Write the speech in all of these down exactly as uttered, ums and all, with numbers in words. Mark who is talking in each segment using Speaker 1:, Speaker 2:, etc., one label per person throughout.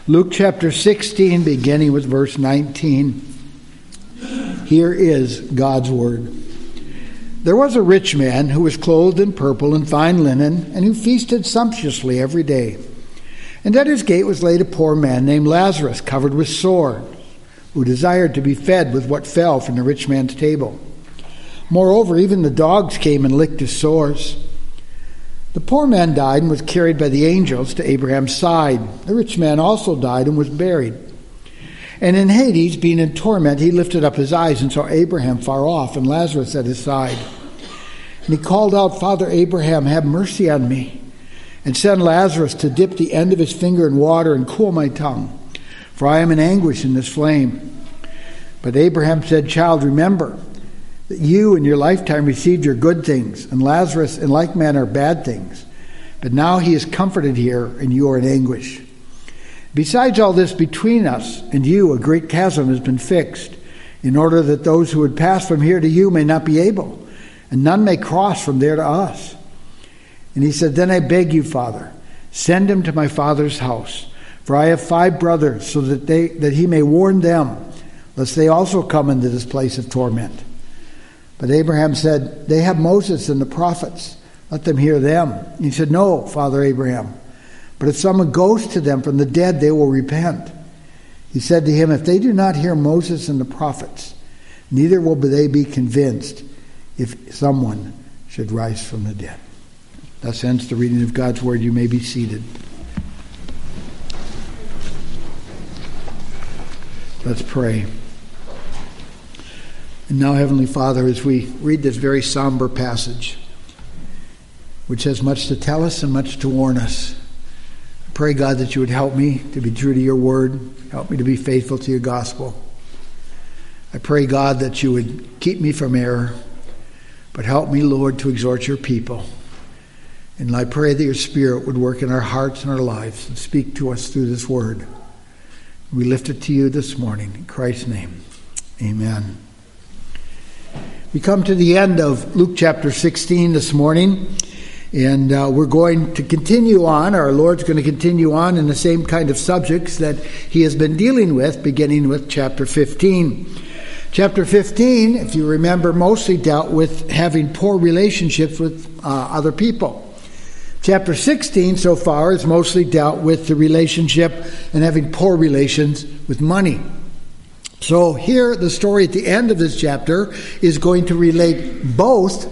Speaker 1: Luke chapter sixteen, beginning with verse nineteen. Here is God's word. There was a rich man who was clothed in purple and fine linen, and who feasted sumptuously every day. And at his gate was laid a poor man named Lazarus, covered with sores, who desired to be fed with what fell from the rich man's table. Moreover, even the dogs came and licked his sores. The poor man died and was carried by the angels to Abraham's side. The rich man also died and was buried. And in Hades, being in torment, he lifted up his eyes and saw Abraham far off and Lazarus at his side. And he called out, "Father Abraham, have mercy on me, and send Lazarus to dip the end of his finger in water and cool my tongue, for I am in anguish in this flame." But Abraham said, "Child, remember that you in your lifetime received your good things, and Lazarus in like manner bad things. But now he is comforted here, and you are in anguish. Besides all this, between us and you a great chasm has been fixed, in order that those who would pass from here to you may not be able, and none may cross from there to us." And he said, "Then I beg you, Father, send him to my father's house, for I have five brothers, so that they that he may warn them, lest they also come into this place of torment." But Abraham said, "They have Moses and the prophets. Let them hear them." And he said, "No, Father Abraham, but if someone goes to them from the dead, they will repent." He said to him, "If they do not hear Moses and the prophets, neither will they be convinced if someone should rise from the dead." Thus ends the reading of God's word. You may be seated. Let's pray. And now, Heavenly Father, as we read this very somber passage, which has much to tell us and much to warn us, I pray, God, that you would help me to be true to your word, help me to be faithful to your gospel. I pray, God, that you would keep me from error, but help me, Lord, to exhort your people. And I pray that your Spirit would work in our hearts and our lives and speak to us through this word. We lift it to you this morning. In Christ's name, amen. We come to the end of Luke chapter sixteen this morning, and uh, we're going to continue on. Our Lord's going to continue on in the same kind of subjects that he has been dealing with, beginning with chapter fifteen. Chapter fifteen, if you remember, mostly dealt with having poor relationships with uh, other people. Chapter sixteen so far has mostly dealt with the relationship and having poor relations with money. So here, the story at the end of this chapter is going to relate both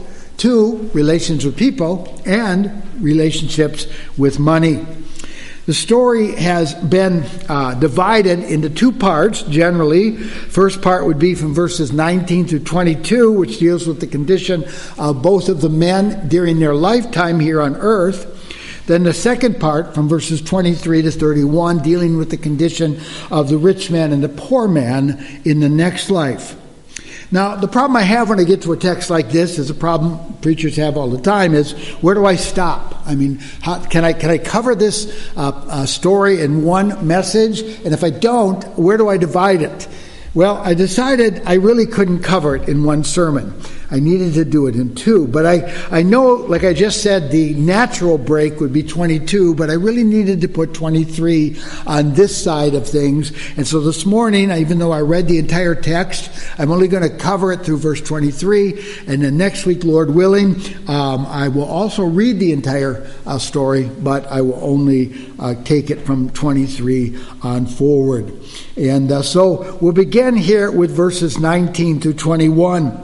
Speaker 1: to relations with people and relationships with money. The story has been uh, divided into two parts, generally. First part would be from verses nineteen through twenty-two, which deals with the condition of both of the men during their lifetime here on earth. Then the second part, from verses twenty-three to thirty-one, dealing with the condition of the rich man and the poor man in the next life. Now, the problem I have when I get to a text like this is a problem preachers have all the time, is where do I stop? I mean, how, can I can I cover this uh, uh, story in one message? And if I don't, where do I divide it? Well, I decided I really couldn't cover it in one sermon. I needed to do it in two. But I, I know, like I just said, the natural break would be twenty-two, but I really needed to put twenty-three on this side of things. And so this morning, even though I read the entire text, I'm only going to cover it through verse twenty-three. And then next week, Lord willing, um, I will also read the entire uh, story, but I will only uh, take it from twenty-three on forward. And uh, so we'll begin here with verses nineteen through twenty-one.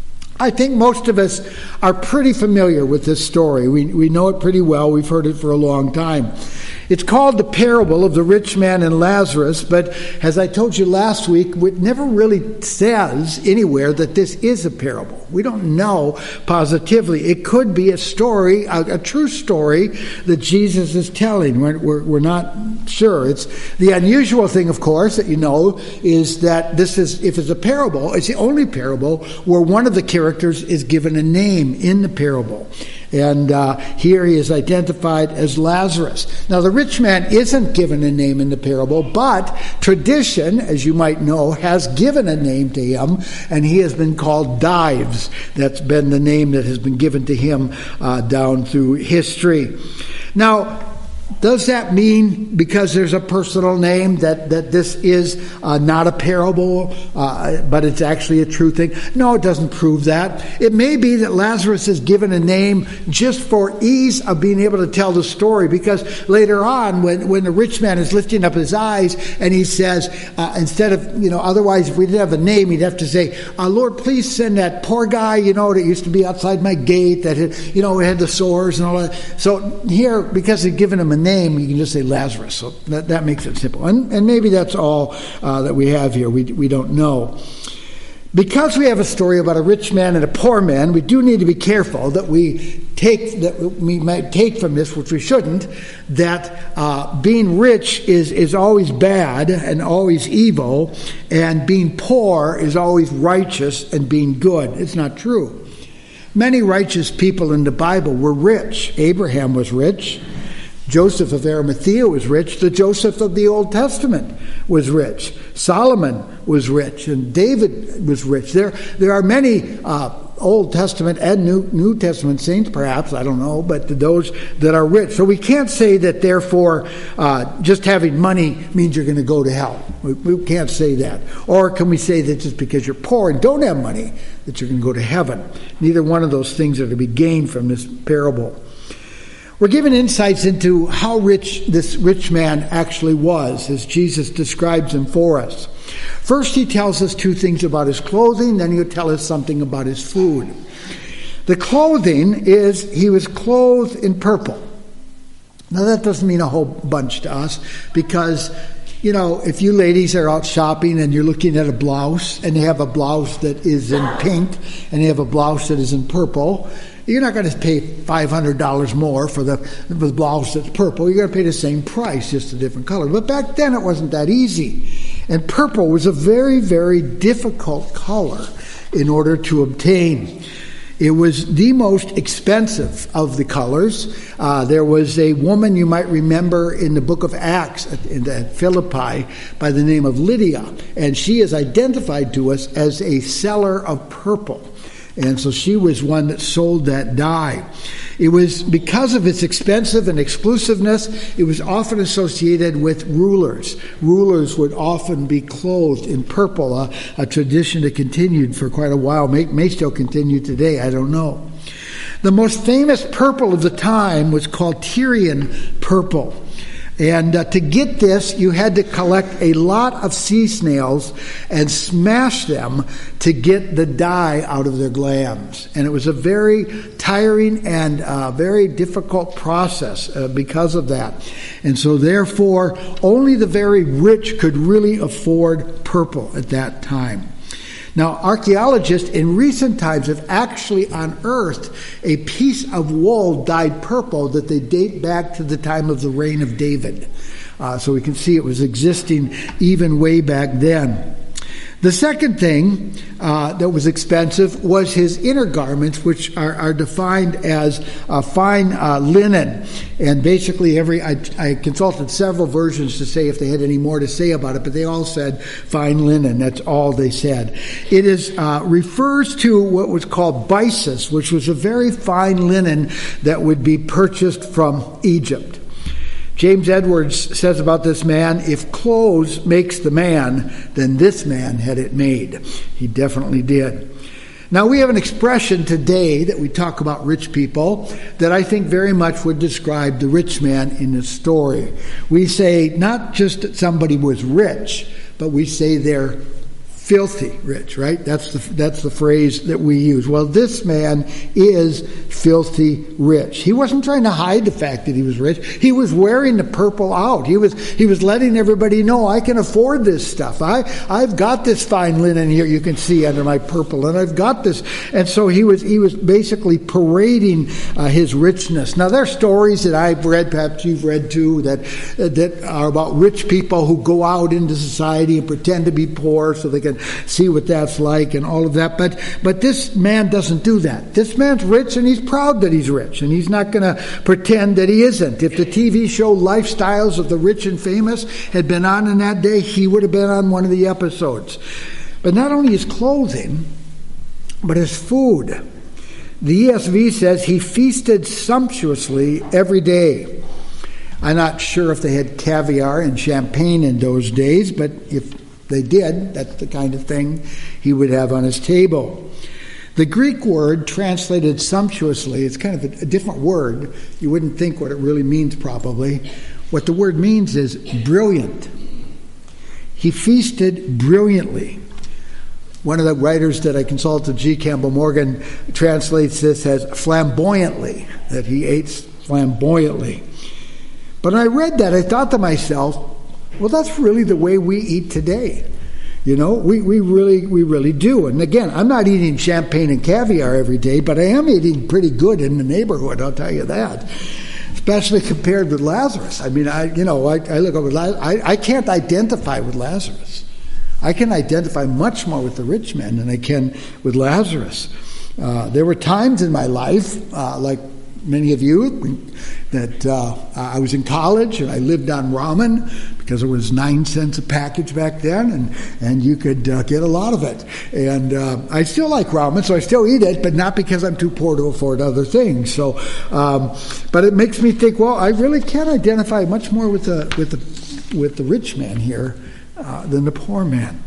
Speaker 1: I think most of us are pretty familiar with this story. We we know it pretty well. We've heard it for a long time. It's called the parable of the rich man and Lazarus, but as I told you last week, it never really says anywhere that this is a parable. We don't know positively. It could be a story, a, a true story that Jesus is telling. We're, we're, we're not sure. It's the unusual thing, of course, that you know, is that this is, if it's a parable, it's the only parable where one of the characters is given a name in the parable. And uh, here he is identified as Lazarus. Now, the rich man isn't given a name in the parable, but tradition, as you might know, has given a name to him, and he has been called Dives. That's been the name that has been given to him uh, down through history. Now, Does that mean because there's a personal name that, that this is uh, not a parable, uh, but it's actually a true thing? No, it doesn't prove that. It may be that Lazarus is given a name just for ease of being able to tell the story, because later on when, when the rich man is lifting up his eyes and he says, uh, instead of, you know, otherwise if we didn't have a name, he'd have to say, uh, Lord, please send that poor guy, you know, that used to be outside my gate, that had, you know, had the sores and all that. So here, because they've given him a name, name, you can just say Lazarus. So that, that makes it simple. And, and maybe that's all uh, that we have here. We, we don't know. Because we have a story about a rich man and a poor man, we do need to be careful that we take that we might take from this, which we shouldn't, that uh, being rich is, is always bad and always evil, and being poor is always righteous and being good. It's not true. Many righteous people in the Bible were rich. Abraham was rich. Joseph of Arimathea was rich. The Joseph of the Old Testament was rich. Solomon was rich, and David was rich. There, there are many uh, Old Testament and New, New Testament saints, perhaps, I don't know, but those that are rich. So we can't say that, therefore, uh, just having money means you're going to go to hell. We, we can't say that. Or can we say that just because you're poor and don't have money, that you're going to go to heaven? Neither one of those things are to be gained from this parable. We're given insights into how rich this rich man actually was, as Jesus describes him for us. First, he tells us two things about his clothing, then he'll tell us something about his food. The clothing is he was clothed in purple. Now, that doesn't mean a whole bunch to us, because, you know, if you ladies are out shopping and you're looking at a blouse, and they have a blouse that is in pink, and they have a blouse that is in purple, you're not going to pay five hundred dollars more for the, for the blouse that's purple. You're going to pay the same price, just a different color. But back then it wasn't that easy. And purple was a very, very difficult color in order to obtain. It was the most expensive of the colors. Uh, there was a woman you might remember in the book of Acts at, in, at Philippi by the name of Lydia. And she is identified to us as a seller of purple. And so she was one that sold that dye. It was because of its expensive and exclusiveness, it was often associated with rulers. Rulers would often be clothed in purple, a, a tradition that continued for quite a while, may, may still continue today, I don't know. The most famous purple of the time was called Tyrian purple. And uh, to get this, you had to collect a lot of sea snails and smash them to get the dye out of their glands. And it was a very tiring and uh, very difficult process uh, because of that. And so therefore, only the very rich could really afford purple at that time. Now, archaeologists in recent times have actually unearthed a piece of wool dyed purple that they date back to the time of the reign of David. Uh, so we can see it was existing even way back then. The second thing uh, that was expensive was his inner garments, which are, are defined as uh, fine uh, linen. And basically, every I, I consulted several versions to say if they had any more to say about it, but they all said fine linen. That's all they said. It is uh, refers to what was called byssus, which was a very fine linen that would be purchased from Egypt. James Edwards says about this man, if clothes makes the man, then this man had it made. He definitely did. Now, we have an expression today that we talk about rich people that I think very much would describe the rich man in this story. We say not just that somebody was rich, but we say they're filthy rich, right? That's the that's the phrase that we use. Well, this man is filthy rich. He wasn't trying to hide the fact that he was rich. He was wearing the purple out. He was he was letting everybody know, I can afford this stuff. I I've got this fine linen here you can see under my purple, and I've got this. And so he was he was basically parading uh, his richness. Now, there are stories that I've read, perhaps you've read too, that that are about rich people who go out into society and pretend to be poor so they can see what that's like and all of that. But but this man doesn't do that. This man's rich, and he's proud that he's rich, and he's not going to pretend that he isn't. If the T V show Lifestyles of the Rich and Famous had been on in that day, he would have been on one of the episodes. But not only his clothing, but his food. The E S V says he feasted sumptuously every day. I'm not sure if they had caviar and champagne in those days, but if they did, that's the kind of thing he would have on his table. The Greek word translated sumptuously, it's kind of a, a different word. You wouldn't think what it really means probably. What the word means is brilliant. He feasted brilliantly. One of the writers that I consulted, G. Campbell Morgan, translates this as flamboyantly, that he ate flamboyantly. But when I read that, I thought to myself, well, that's really the way we eat today. You know, we, we really we really do. And again, I'm not eating champagne and caviar every day, but I am eating pretty good in the neighborhood, I'll tell you that. Especially compared with Lazarus. I mean, I you know, I, I look over Lazarus, I, I can't identify with Lazarus. I can identify much more with the rich man than I can with Lazarus. Uh, there were times in my life, uh, like many of you, that uh, I was in college and I lived on ramen because it was nine cents a package back then, and, and you could uh, get a lot of it. And uh, I still like ramen, so I still eat it, but not because I'm too poor to afford other things. So, um, but it makes me think, well, I really can identify much more with the with the with the rich man here uh, than the poor man.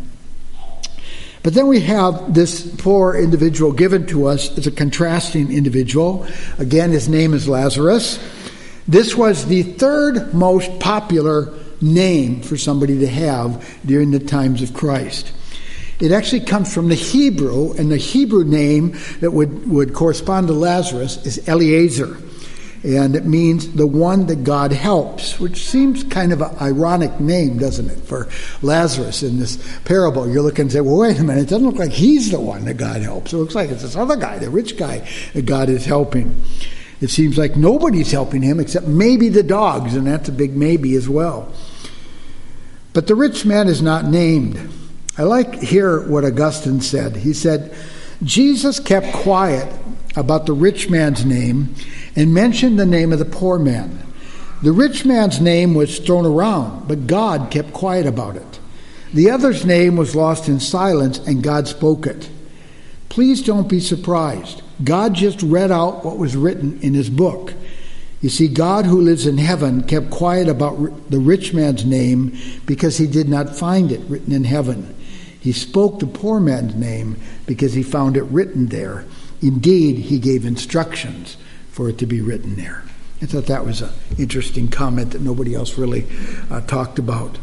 Speaker 1: But then we have this poor individual given to us as a contrasting individual. Again, his name is Lazarus. This was the third most popular name for somebody to have during the times of Christ. It actually comes from the Hebrew, and the Hebrew name that would, would correspond to Lazarus is Eliezer. And it means the one that God helps, which seems kind of an ironic name, doesn't it, for Lazarus in this parable. You look and say, well, wait a minute, it doesn't look like he's the one that God helps. It looks like it's this other guy, the rich guy, that God is helping. It seems like nobody's helping him except maybe the dogs, and that's a big maybe as well. But the rich man is not named. I like here what Augustine said. He said, Jesus kept quiet about the rich man's name and mentioned the name of the poor man. The rich man's name was thrown around, but God kept quiet about it. The other's name was lost in silence, and God spoke it. Please don't be surprised. God just read out what was written in his book. You see, God who lives in heaven kept quiet about the rich man's name because he did not find it written in heaven. He spoke the poor man's name because he found it written there. Indeed, he gave instructions for it to be written there. I thought that was an interesting comment that nobody else really uh, talked about.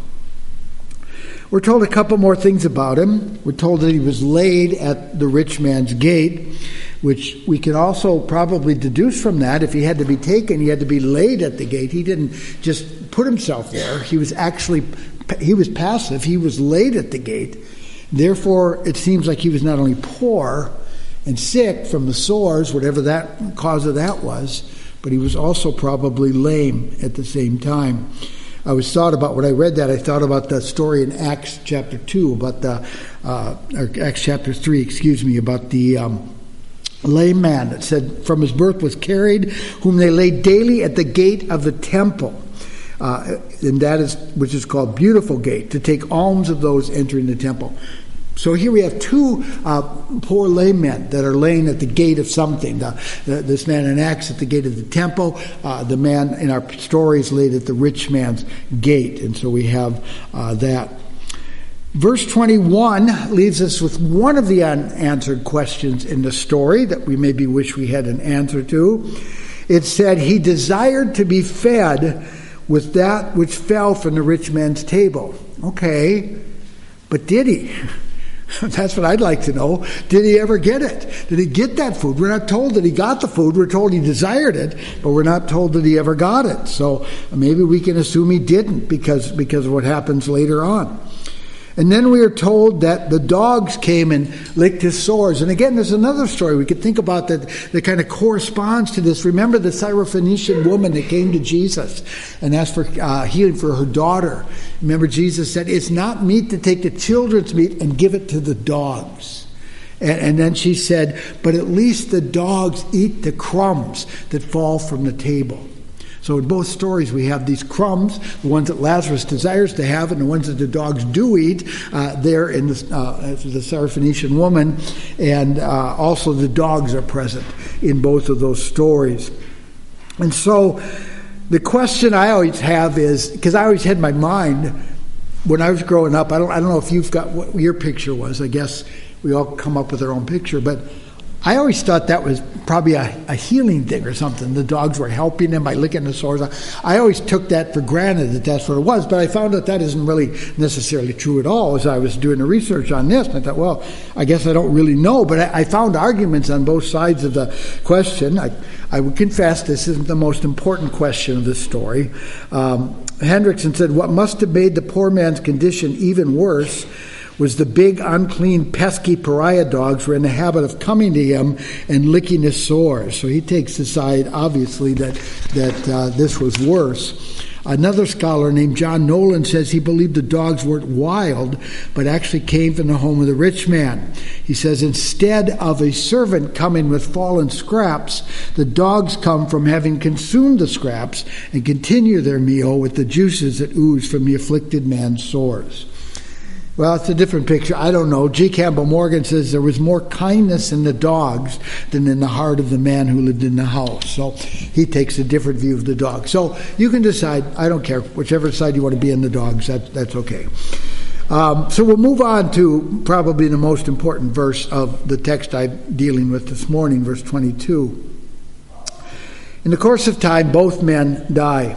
Speaker 1: We're told a couple more things about him. We're told that he was laid at the rich man's gate, which we can also probably deduce from that. If he had to be taken, he had to be laid at the gate. He didn't just put himself there. He was actually, he was passive. He was laid at the gate. Therefore, it seems like he was not only poor and sick from the sores, whatever that cause of that was, but he was also probably lame at the same time. I was thought about, when I read that, I thought about the story in Acts chapter two, about the, uh, or Acts chapter three, excuse me, about the um, lame man that said, from his birth was carried, whom they laid daily at the gate of the temple. Uh, and that is, which is called Beautiful Gate, to take alms of those entering the temple. So here we have two uh, poor lame men that are laying at the gate of something. The, the, this man in Acts at the gate of the temple. Uh, the man in our stories laid at the rich man's gate. And so we have uh, that. Verse twenty-one leaves us with one of the unanswered questions in the story that we maybe wish we had an answer to. It said, he desired to be fed with that which fell from the rich man's table. Okay, but did he? That's what I'd like to know. Did he ever get it? Did he get that food? We're not told that he got the food. We're told he desired it, but we're not told that he ever got it. So maybe we can assume he didn't because, because of what happens later on. And then we are told that the dogs came and licked his sores. And again, there's another story we could think about that, that kind of corresponds to this. Remember the Syrophoenician woman that came to Jesus and asked for uh, healing for her daughter. Remember Jesus said, it's not meat to take the children's meat and give it to the dogs. And, and then she said, but at least the dogs eat the crumbs that fall from the table. So in both stories, we have these crumbs, the ones that Lazarus desires to have, and the ones that the dogs do eat. Uh, there in the, uh, the Syrophoenician woman, and uh, also the dogs are present in both of those stories. And so The question I always have is, because I always had in my mind when I was growing up, I don't, I don't know if you've got what your picture was. I guess we all come up with our own picture, but I always thought that was probably a, a healing thing or something. The dogs were helping them by licking the sores. I always took that for granted that that's what it was, but I found out that isn't really necessarily true at all as I was doing the research on this. And I thought, well, I guess I don't really know, but I, I found arguments on both sides of the question. I, I would confess this isn't the most important question of this story. Um, Hendrickson said, what must have made the poor man's condition even worse was the big, unclean, pesky pariah dogs were in the habit of coming to him and licking his sores. So he takes the side, obviously, that that uh, this was worse. Another scholar named John Nolan says he believed the dogs weren't wild, but actually came from the home of the rich man. He says instead of a servant coming with fallen scraps, the dogs come from having consumed the scraps and continue their meal with the juices that ooze from the afflicted man's sores. Well, it's a different picture. I don't know. G. Campbell Morgan says there was more kindness in the dogs than in the heart of the man who lived in the house. So he takes a different view of the dogs. So you can decide. I don't care. Whichever side you want to be in the dogs, that, that's okay. Um, so we'll move on to probably the most important verse of the text I'm dealing with this morning, verse twenty-two. In the course of time, both men die.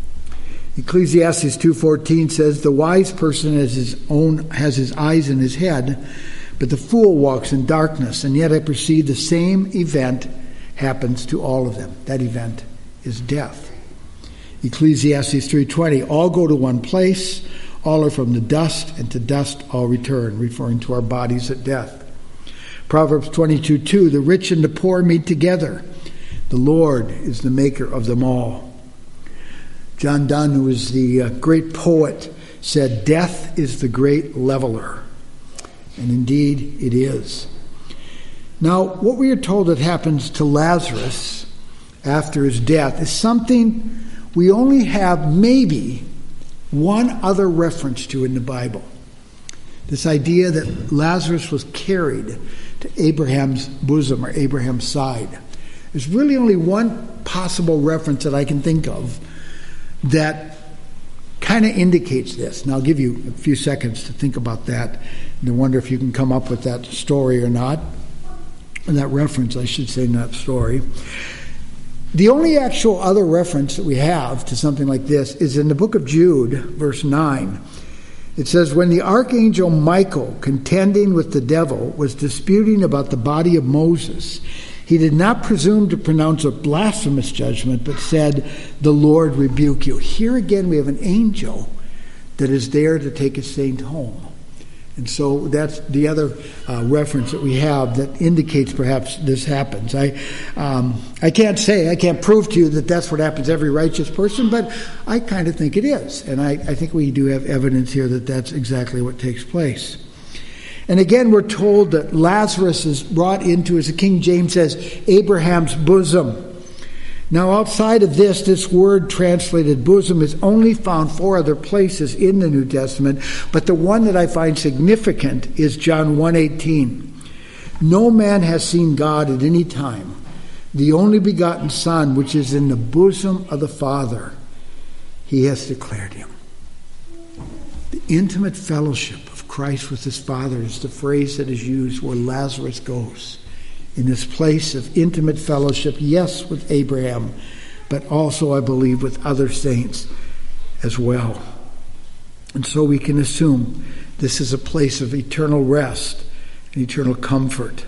Speaker 1: Ecclesiastes two fourteen says, the wise person has his own has his eyes in his head, but the fool walks in darkness. And yet I perceive the same event happens to all of them. That event is death. Ecclesiastes three twenty, all go to one place, all are from the dust, and to dust all return, referring to our bodies at death. Proverbs twenty-two two, the rich and the poor meet together. The Lord is the maker of them all. John Donne, who was the uh, great poet, said, death is the great leveler. And indeed, it is. Now, what we are told that happens to Lazarus after his death is something we only have maybe one other reference to in the Bible. This idea that Lazarus was carried to Abraham's bosom or Abraham's side. There's really only one possible reference that I can think of that kind of indicates this. And I'll give you a few seconds to think about that and to wonder if you can come up with that story or not. And that reference, I should say, not story. The only actual other reference that we have to something like this is in the book of Jude, verse nine. It says, when the archangel Michael, contending with the devil, was disputing about the body of Moses, he did not presume to pronounce a blasphemous judgment, but said, the Lord rebuke you. Here again we have an angel that is there to take a saint home. And so that's the other uh, reference that we have that indicates perhaps this happens. I um, I can't say, I can't prove to you that that's what happens to every righteous person, but I kind of think it is. And I, I think we do have evidence here that that's exactly what takes place. And again, we're told that Lazarus is brought into, as the King James says, Abraham's bosom. Now, outside of this, this word translated bosom is only found four other places in the New Testament, but the one that I find significant is John one eighteen. No man has seen God at any time. The only begotten Son, which is in the bosom of the Father, he has declared him. The intimate fellowship of Christ with his Father is the phrase that is used where Lazarus goes. In this place of intimate fellowship, yes, with Abraham, but also, I believe, with other saints as well. And so we can assume this is a place of eternal rest and eternal comfort.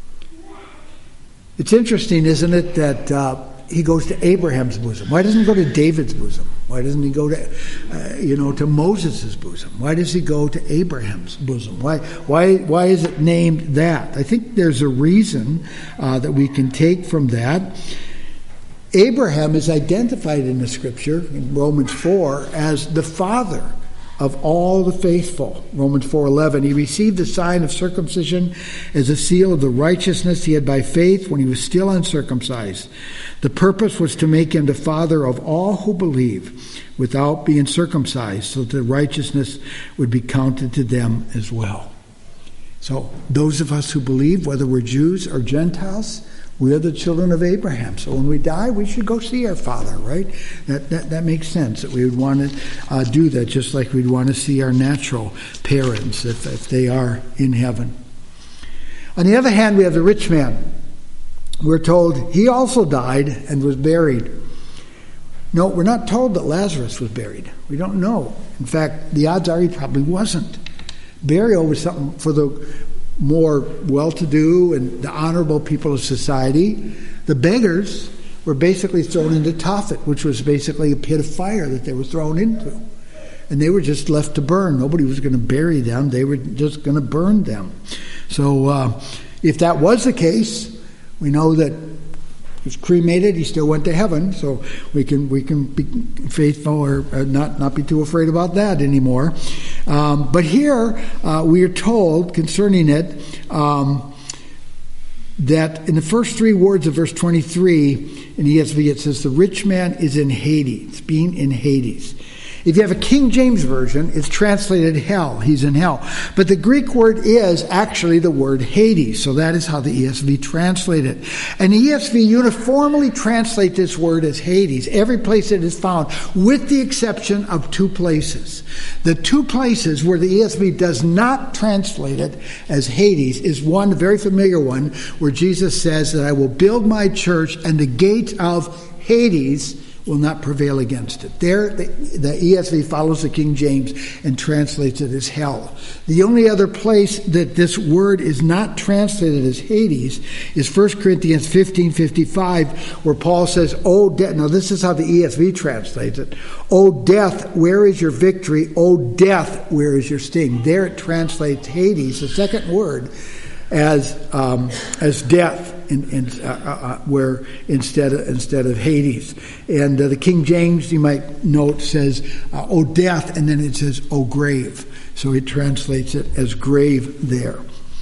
Speaker 1: It's interesting, isn't it, that uh, he goes to Abraham's bosom. Why doesn't he go to David's bosom? Why doesn't he go to, uh, you know, to Moses' bosom? Why does he go to Abraham's bosom? Why, why, why is it named that? I think there's a reason uh, that we can take from that. Abraham is identified in the Scripture, in Romans four, as the father of all the faithful. Romans four eleven, he received the sign of circumcision as a seal of the righteousness he had by faith when he was still uncircumcised. The purpose was to make him the father of all who believe without being circumcised, so that the righteousness would be counted to them as well. So those of us who believe, whether we're Jews or Gentiles, We are the children of Abraham. So when we die, we should go see our Father, right? That that, that makes sense, that we would want to uh, do that, just like we'd want to see our natural parents if, if they are in heaven. On the other hand, we have the rich man. We're told he also died and was buried. No, we're not told that Lazarus was buried. We don't know. In fact, the odds are he probably wasn't. Burial was something for the more well-to-do and the honorable people of society. The beggars were basically thrown into Tophet, which was basically a pit of fire that they were thrown into. And they were just left to burn. Nobody was going to bury them. They were just going to burn them. So uh, if that was the case, we know that he was cremated. He still went to heaven. So we can we can be faithful or uh, not, not be too afraid about that anymore. Um, but here uh, we are told concerning it um, that in the first three words of verse twenty-three in E S V it says, the rich man is in Hades, being in Hades. If you have a King James Version, it's translated hell. He's in hell. But the Greek word is actually the word Hades. So that is how the E S V translates it. And the E S V uniformly translates this word as Hades, every place it is found, with the exception of two places. The two places where the E S V does not translate it as Hades is one, a very familiar one, where Jesus says that I will build my church and the gates of Hades will not prevail against it. There, the, the E S V follows the King James and translates it as hell. The only other place that this word is not translated as Hades is First Corinthians fifteen fifty-five, where Paul says, "O death," now this is how the E S V translates it, "O death, where is your victory? O death, where is your sting?" There it translates Hades, the second word, as um, as death. In, in, uh, uh, where instead of, instead of Hades. And uh, the King James, you might note, says, uh, "O death," and then it says, "O grave." So it translates it as grave there.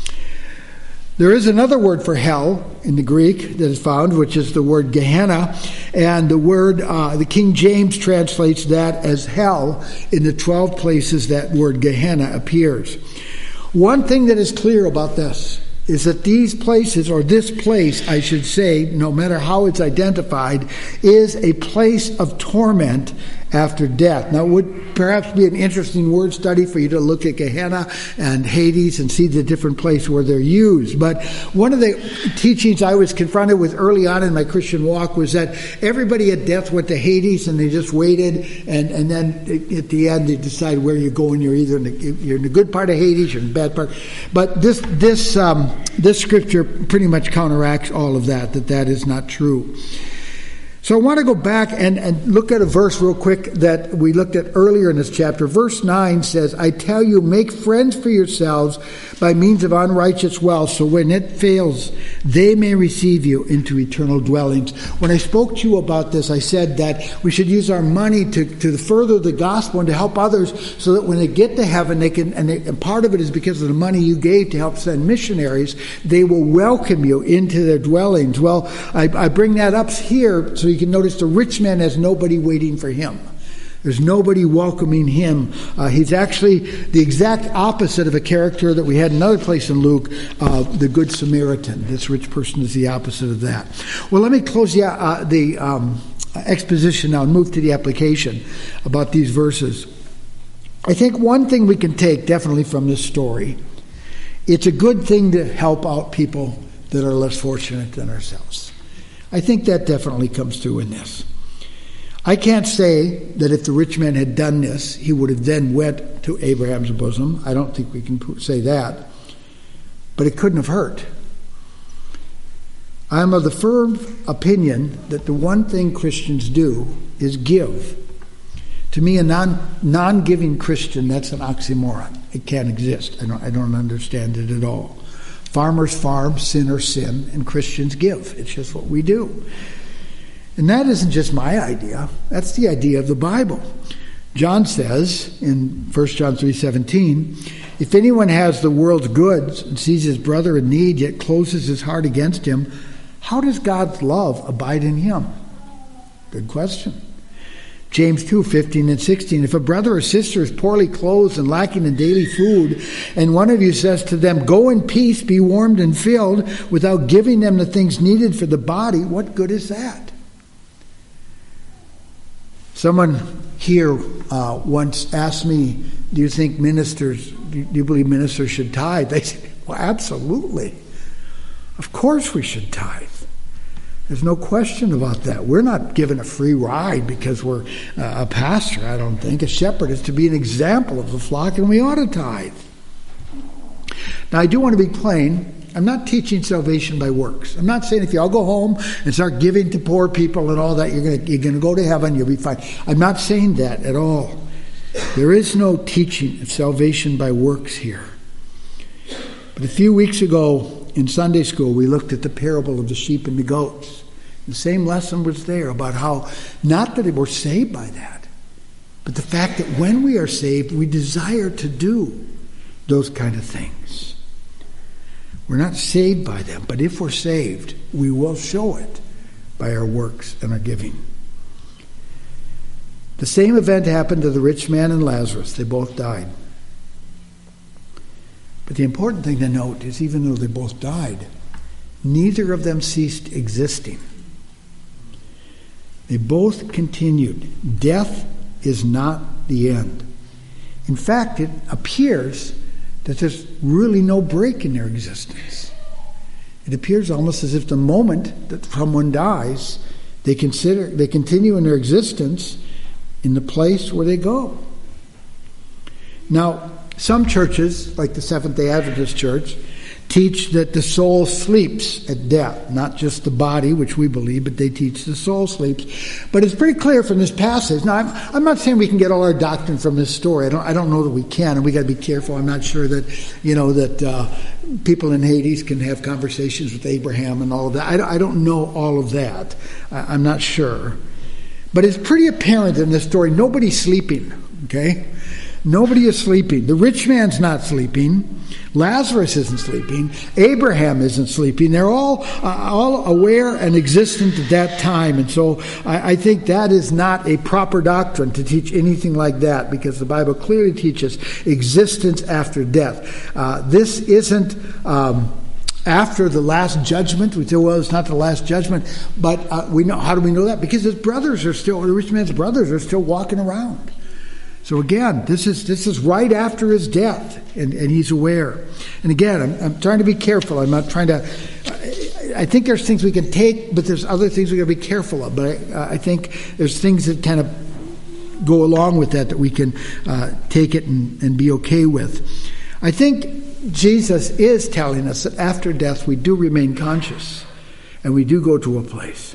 Speaker 1: There is another word for hell in the Greek that is found, which is the word Gehenna, and the word, uh, the King James translates that as hell in the twelve places that word Gehenna appears. One thing that is clear about this is that these places, or this place, I should say, no matter how it's identified, is a place of torment after death. Now, it would perhaps be an interesting word study for you to look at Gehenna and Hades and see the different places where they're used. But one of the teachings I was confronted with early on in my Christian walk was that everybody at death went to Hades and they just waited, and, and then at the end they decide where you're going. You're either in the, you're in the good part of Hades or in the bad part. But this this um, this scripture pretty much counteracts all of that, that that is not true. So I want to go back and, and look at a verse real quick that we looked at earlier in this chapter. Verse nine says, "I tell you, make friends for yourselves by means of unrighteous wealth, so when it fails, they may receive you into eternal dwellings." When I spoke to you about this, I said that we should use our money to, to further the gospel and to help others so that when they get to heaven, they can, and, they, and part of it is because of the money you gave to help send missionaries, they will welcome you into their dwellings. Well, I, I bring that up here so you can notice the rich man has nobody waiting for him. There's nobody welcoming him. Uh, he's actually the exact opposite of a character that we had in another place in Luke, uh, the Good Samaritan. This rich person is the opposite of that. Well, let me close the, uh, the um, exposition now and move to the application about these verses. I think one thing we can take definitely from this story, it's a good thing to help out people that are less fortunate than ourselves. I think that definitely comes through in this. I can't say that if the rich man had done this, he would have then went to Abraham's bosom. I don't think we can say that. But it couldn't have hurt. I'm of the firm opinion that the one thing Christians do is give. To me, a non, non-giving Christian, that's an oxymoron. It can't exist. I don't, I don't understand it at all. Farmers farm, sinners sin, and Christians give. It's just what we do. And that isn't just my idea. That's the idea of the Bible. John says in First John three seventeen, "If anyone has the world's goods and sees his brother in need, yet closes his heart against him, how does God's love abide in him?" Good question. James two, fifteen and sixteen. If a brother or sister is poorly clothed and lacking in daily food, and one of you says to them, "Go in peace, be warmed and filled," without giving them the things needed for the body, what good is that? Someone here uh, once asked me, do you think ministers, do you believe ministers should tithe? They said, well, absolutely. Of course we should tithe. There's no question about that. We're not given a free ride because we're uh, a pastor, I don't think. A shepherd is to be an example of the flock, and we ought to tithe. Now, I do want to be plain. I'm not teaching salvation by works. I'm not saying if you all go home and start giving to poor people and all that, you're going to, you're going to go to heaven, you'll be fine. I'm not saying that at all. There is no teaching of salvation by works here. But a few weeks ago, in Sunday school, we looked at the parable of the sheep and the goats. The same lesson was there about how, not that we're saved by that, but the fact that when we are saved, we desire to do those kind of things. We're not saved by them, but if we're saved, we will show it by our works and our giving. The same event happened to the rich man and Lazarus. They both died. But the important thing to note is even though they both died, neither of them ceased existing. They both continued. Death is not the end. In fact, it appears that there's really no break in their existence. It appears almost as if the moment that someone dies, they consider they continue in their existence in the place where they go. Now, some churches, like the Seventh-day Adventist Church, teach that the soul sleeps at death. Not just the body, which we believe, but they teach the soul sleeps. But it's pretty clear from this passage. Now, I'm, I'm not saying we can get all our doctrine from this story. I don't, I don't know that we can, and we got to be careful. I'm not sure that, you know, that uh, people in Hades can have conversations with Abraham and all of that. I don't, I don't know all of that. I, I'm not sure. But it's pretty apparent in this story, nobody's sleeping, okay? Nobody is sleeping. The rich man's not sleeping. Lazarus isn't sleeping. Abraham isn't sleeping. They're all uh, all aware and existent at that time. And so I, I think that is not a proper doctrine to teach anything like that, because the Bible clearly teaches existence after death. Uh, this isn't um, after the last judgment. We say, well, it's not the last judgment. But uh, we know. How do we know that? Because his brothers are still, the rich man's brothers are still walking around. So again, this is this is right after his death, and, and he's aware. And again, I'm, I'm trying to be careful. I'm not trying to... I, I think there's things we can take, but there's other things we've got to be careful of. But I, I think there's things that kind of go along with that that we can uh, take it and, and be okay with. I think Jesus is telling us that after death we do remain conscious, and we do go to a place.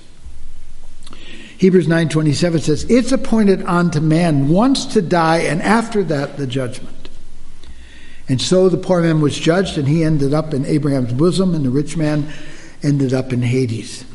Speaker 1: Hebrews nine twenty-seven says, it's appointed unto man once to die, and after that the judgment. And so the poor man was judged, and he ended up in Abraham's bosom, and the rich man ended up in Hades.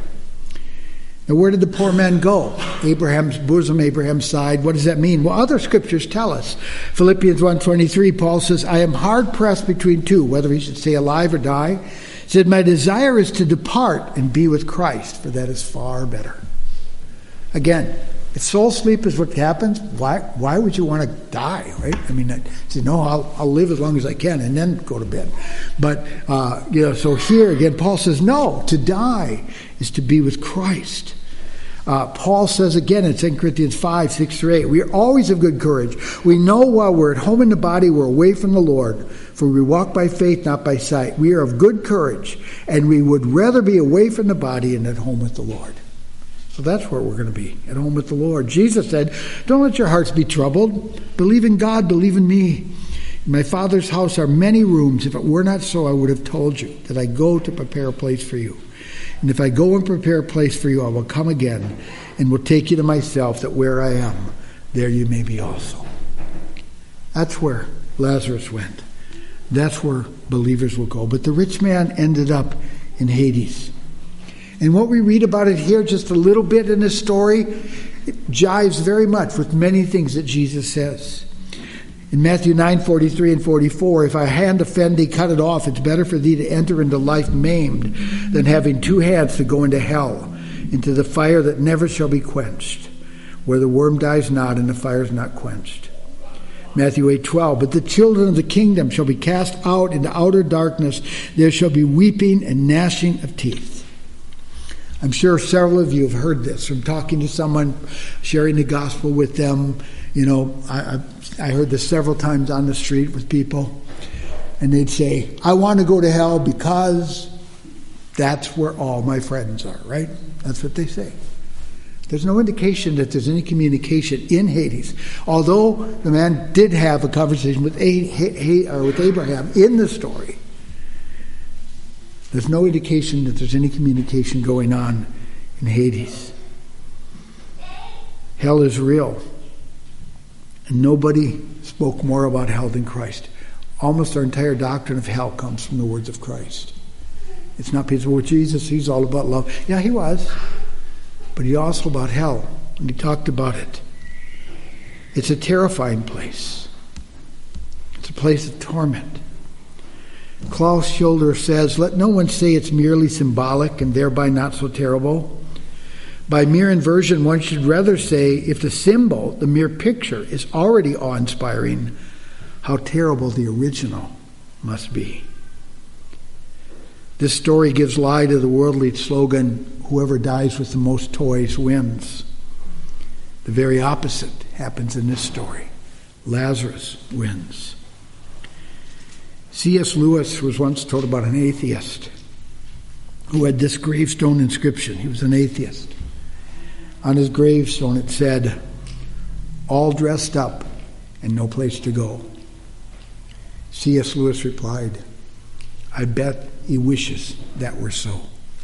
Speaker 1: Now, where did the poor man go? Abraham's bosom, Abraham's side. What does that mean? Well, other scriptures tell us. Philippians one twenty-three, Paul says, I am hard pressed between two, whether he should stay alive or die. He said, my desire is to depart and be with Christ, for that is far better. Again, if soul sleep is what happens, why why would you want to die, right? I mean, I say, no, I'll, I'll live as long as I can and then go to bed. But, uh, you know, so here again, Paul says, no, to die is to be with Christ. Uh, Paul says again in Second Corinthians five, six through eight, we are always of good courage. We know while we're at home in the body, we're away from the Lord. For we walk by faith, not by sight. We are of good courage, and we would rather be away from the body and at home with the Lord. So that's where we're going to be, at home with the Lord. Jesus said, don't let your hearts be troubled. Believe in God, believe in me. In my Father's house are many rooms. If it were not so, I would have told you that I go to prepare a place for you. And if I go and prepare a place for you, I will come again and will take you to myself, that where I am, there you may be also. That's where Lazarus went. That's where believers will go. But the rich man ended up in Hades. And what we read about it here, just a little bit in this story, it jives very much with many things that Jesus says. In Matthew nine, forty-three and forty-four, if a hand offend thee, cut it off. It's better for thee to enter into life maimed than having two hands to go into hell, into the fire that never shall be quenched. where the worm dies not and the fire is not quenched. Matthew eight twelve, but the children of the kingdom shall be cast out into outer darkness. There shall be weeping and gnashing of teeth. I'm sure several of you have heard this from talking to someone, sharing the gospel with them. You know, I, I, I heard this several times on the street with people. And they'd say, I want to go to hell because that's where all my friends are, right? That's what they say. There's no indication that there's any communication in Hades. Although the man did have a conversation with, a, or with Abraham in the story, there's no indication that there's any communication going on in Hades. Hell is real. And nobody spoke more about hell than Christ. Almost our entire doctrine of hell comes from the words of Christ. It's not people with Jesus, he's all about love. Yeah, he was. But he also about hell, and he talked about it. It's a terrifying place. It's a place of torment. Klaus Schilder says, let no one say it's merely symbolic and thereby not so terrible. By mere inversion, one should rather say, if the symbol, the mere picture, is already awe-inspiring, how terrible the original must be. This story gives lie to the worldly slogan, whoever dies with the most toys wins. The very opposite happens in this story. Lazarus wins. C S Lewis was once told about an atheist who had this gravestone inscription. He was an atheist. On his gravestone it said, all dressed up and no place to go. C S Lewis replied, I bet he wishes that were so.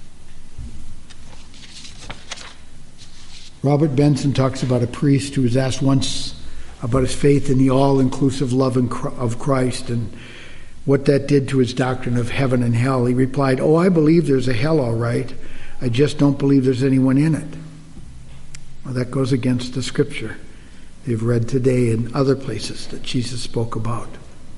Speaker 1: Robert Benson talks about a priest who was asked once about his faith in the all-inclusive love of Christ and what that did to his doctrine of heaven and hell. He replied, oh, I believe there's a hell all right. I just don't believe there's anyone in it. Well, that goes against the scripture they've read today and other places that Jesus spoke about.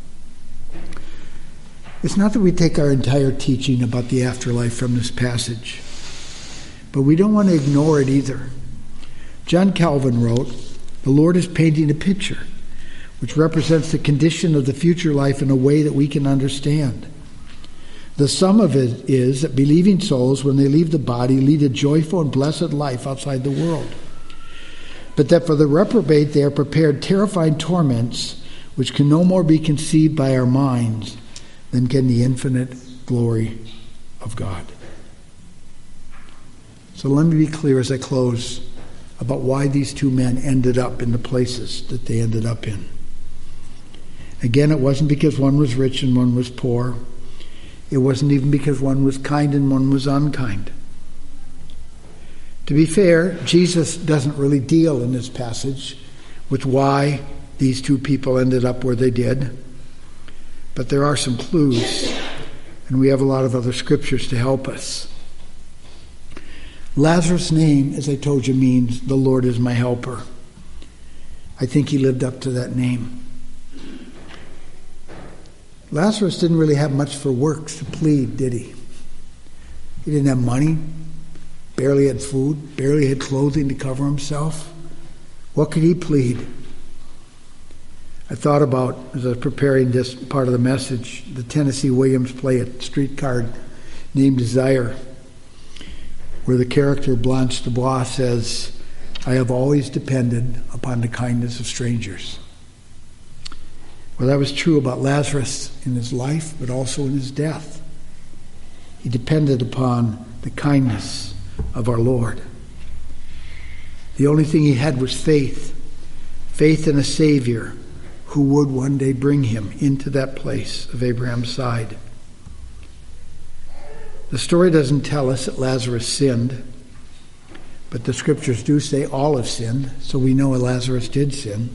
Speaker 1: It's not that we take our entire teaching about the afterlife from this passage, but we don't want to ignore it either. John Calvin wrote, the Lord is painting a picture which represents the condition of the future life in a way that we can understand. The sum of it is that believing souls, when they leave the body, lead a joyful and blessed life outside the world. But that for the reprobate they are prepared terrifying torments which can no more be conceived by our minds than can the infinite glory of God. So let me be clear as I close about why these two men ended up in the places that they ended up in. Again, it wasn't because one was rich and one was poor. It wasn't even because one was kind and one was unkind. To be fair, Jesus doesn't really deal in this passage with why these two people ended up where they did. But there are some clues, and we have a lot of other scriptures to help us. Lazarus' name, as I told you, means the Lord is my helper. I think he lived up to that name. Lazarus didn't really have much for works to plead, did he? He didn't have money, barely had food, barely had clothing to cover himself. What could he plead? I thought about, as I was preparing this part of the message, the Tennessee Williams play, A Streetcar Named Desire, where the character Blanche Dubois says, I have always depended upon the kindness of strangers. Well, that was true about Lazarus in his life, but also in his death. He depended upon the kindness of our Lord. The only thing he had was faith, faith in a Savior who would one day bring him into that place of Abraham's side. The story doesn't tell us that Lazarus sinned, but the scriptures do say all have sinned, so we know Lazarus did sin.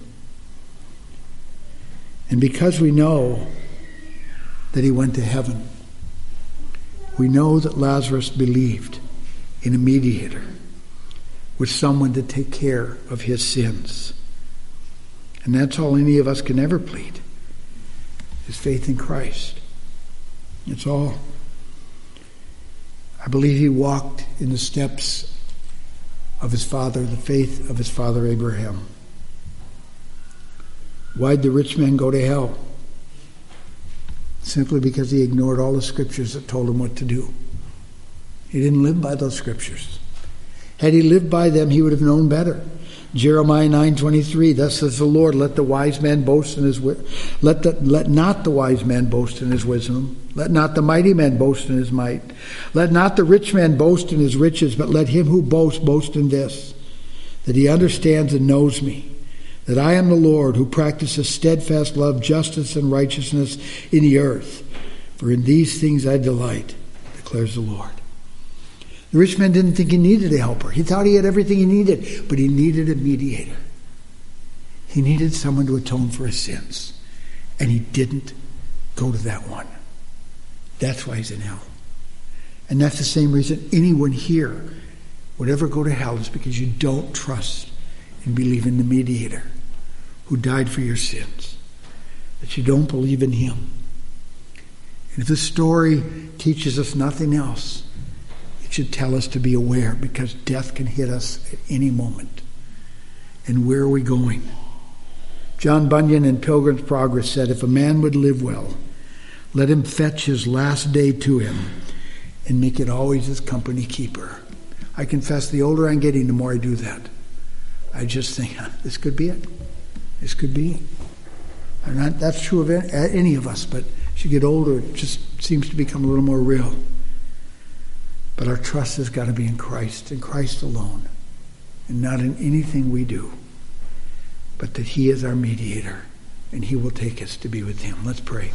Speaker 1: And because we know that he went to heaven, we know that Lazarus believed in a mediator, with someone to take care of his sins. And that's all any of us can ever plead, is faith in Christ. It's all. I believe he walked in the steps of his father, the faith of his father Abraham. Why'd the rich man go to hell? Simply because he ignored all the scriptures that told him what to do. He didn't live by those scriptures. Had he lived by them, he would have known better. Jeremiah nine twenty-three, thus says the Lord, let the wise man boast in his wi- let the, let not the wise man boast in his wisdom, let not the mighty man boast in his might, let not the rich man boast in his riches, but let him who boasts boast in this, that he understands and knows me, that I am the Lord who practices steadfast love, justice, and righteousness in the earth. For in these things I delight, declares the Lord. The rich man didn't think he needed a helper. He thought he had everything he needed, but he needed a mediator. He needed someone to atone for his sins. And he didn't go to that one. That's why he's in hell. And that's the same reason anyone here would ever go to hell, is because you don't trust and believe in the mediator who died for your sins. That you don't believe in him. And if this story teaches us nothing else, should tell us to be aware, because death can hit us at any moment. And where are we going? John Bunyan in Pilgrim's Progress said, if a man would live well, let him fetch his last day to him and make it always his company keeper. I confess, the older I'm getting, the more I do that. I just think, this could be it. This could be it. And that, that's true of any of us, but as you get older, it just seems to become a little more real. But our trust has got to be in Christ, in Christ alone, and not in anything we do, but that he is our mediator, and he will take us to be with him. Let's pray.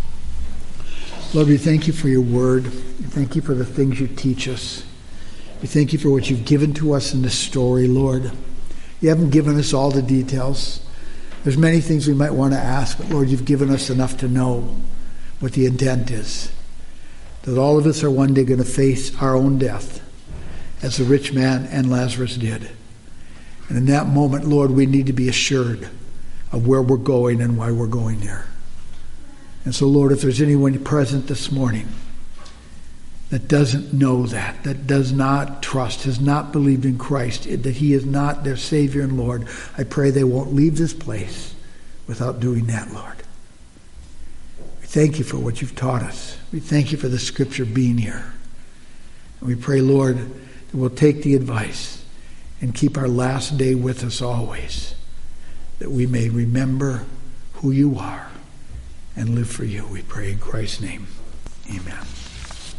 Speaker 1: Lord, we thank you for your word. We thank you for the things you teach us. We thank you for what you've given to us in this story, Lord. You haven't given us all the details. There's many things we might want to ask, but Lord, you've given us enough to know what the intent is. That all of us are one day going to face our own death, as the rich man and Lazarus did. And in that moment, Lord, we need to be assured of where we're going and why we're going there. And so, Lord, if there's anyone present this morning that doesn't know that, that does not trust, has not believed in Christ, that he is not their Savior and Lord, I pray they won't leave this place without doing that, Lord. Thank you for what you've taught us. We thank you for the scripture being here. And we pray, Lord, that we'll take the advice and keep our last day with us always, that we may remember who you are and live for you. We pray in Christ's name. Amen.